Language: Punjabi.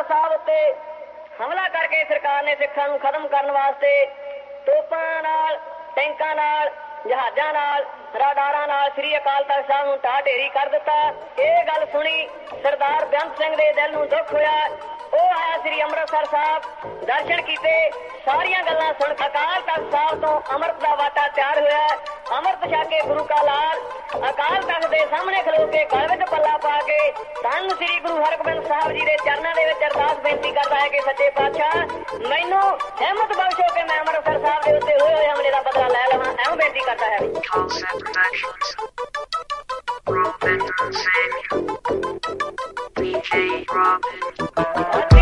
ਸਾਹਿਬ ਉੱਤੇ ਹਮਲਾ ਕਰਕੇ ਸਰਕਾਰ ਨੇ ਸਿੱਖਾਂ ਨੂੰ ਖਤਮ ਕਰਨ ਵਾਸਤੇ ਤੋਪਾਂ ਨਾਲ, ਟੈਂਕਾਂ ਨਾਲ, ਜਹਾਜ਼ਾਂ ਨਾਲ, ਰਾਡਾਰਾਂ ਨਾਲ ਸ੍ਰੀ ਅਕਾਲ ਤਖ਼ਤ ਸਾਹਿਬ ਨੂੰ ਢਾਹ ਢੇਰੀ ਕਰ ਦਿੱਤਾ। ਇਹ ਗੱਲ ਸੁਣੀ ਸਰਦਾਰ ਬੇਅੰਤ ਸਿੰਘ ਦੇ ਦਿਲ ਨੂੰ ਦੁੱਖ ਹੋਇਆ। ਉਹ ਆਇਆ ਸ੍ਰੀ ਅੰਮ੍ਰਿਤਸਰ ਸਾਹਿਬ, ਦਰਸ਼ਨ ਕੀਤੇ, ਸਾਰੀਆਂ ਗੱਲਾਂ ਸੁਣ ਅਕਾਲ ਤਖ਼ਤ ਸਾਹਿਬ ਤੋਂ ਅੰਮ੍ਰਿਤ ਦਾ ਵਾਟਾ ਤਿਆਰ ਹੋਇਆ। ਅੰਮ੍ਰਿਤ ਛਕ ਕੇ ਗੁਰੂ ਕਾ ਲਾਲ ਅਕਾਲ ਤਖ਼ਤ ਦੇ ਸਾਹਮਣੇ ਖਲੋ ਕੇ ਗਲ ਵਿੱਚ ਪੱਲਾ ਪਾ ਕੇ ਧੰਨ ਸ੍ਰੀ ਗੁਰੂ ਹਰਗੋਬਿੰਦ ਸਾਹਿਬ ਜੀ ਦੇ ਚਰਨਾਂ ਦੇ ਵਿੱਚ ਅਰਦਾਸ ਬੇਨਤੀ ਕਰਦਾ ਹੈ ਕਿ ਸੱਚੇ ਪਾਤਸ਼ਾਹ ਮੈਨੂੰ ਹਿੰਮਤ ਬਖਸ਼ੋ ਕਿ ਮੈਂ ਅੰਮ੍ਰਿਤਸਰ ਸਾਹਿਬ ਦੇ ਉੱਤੇ ਹੋਏ ਹੋਏ ਹਮਲੇ ਦਾ ਬਦਲਾ ਲੈ ਲਵਾਂ। ਐਵੇਂ ਬੇਨਤੀ ਕਰਦਾ ਹੈ। DJ Robin